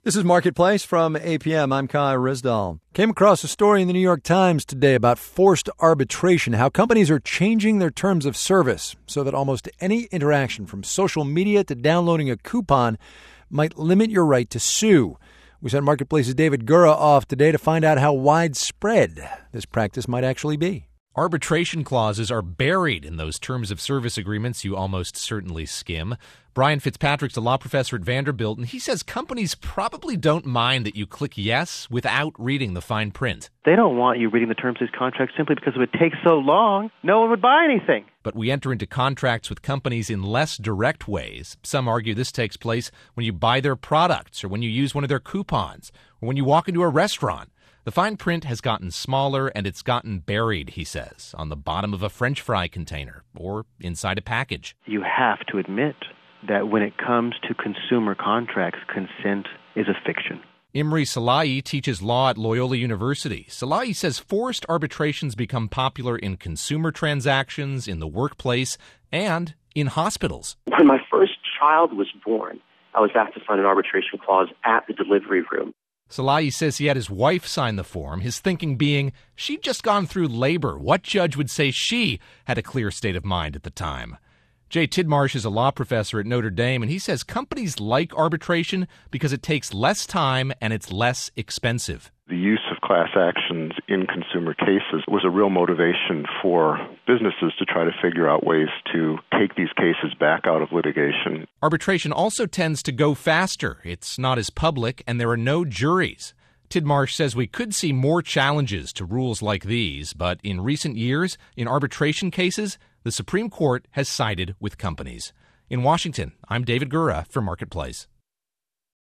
This is Marketplace from APM. I'm Kai Rizdal. Came across a story in the New York Times today about forced arbitration, how companies are changing their terms of service so that almost any interaction from social media to downloading a coupon might limit your right to sue. We sent Marketplace's David Gura off today to find out how widespread this practice might actually be. Arbitration clauses are buried in those terms of service agreements you almost certainly skim. Brian Fitzpatrick's a law professor at Vanderbilt, and he says companies probably don't mind that you click yes without reading the fine print. They don't want you reading the terms of these contracts simply because it would take so long, no one would buy anything. But we enter into contracts with companies in less direct ways. Some argue this takes place when you buy their products or when you use one of their coupons or when you walk into a restaurant. The fine print has gotten smaller and it's gotten buried, he says, on the bottom of a French fry container or inside a package. You have to admit that when it comes to consumer contracts, consent is a fiction. Imre Salahi teaches law at Loyola University. Salahi says forced arbitrations become popular in consumer transactions, in the workplace, and in hospitals. When my first child was born, I was asked to sign an arbitration clause at the delivery room. Salahi says he had his wife sign the form, his thinking being she'd just gone through labor. What judge would say she had a clear state of mind at the time? Jay Tidmarsh is a law professor at Notre Dame, and he says companies like arbitration because it takes less time and it's less expensive. The use of class actions in consumer cases was a real motivation for businesses to try to figure out ways to take these cases back out of litigation. Arbitration also tends to go faster. It's not as public, and there are no juries. Tidmarsh says we could see more challenges to rules like these, but in recent years, in arbitration cases, the Supreme Court has sided with companies. In Washington, I'm David Gura for Marketplace.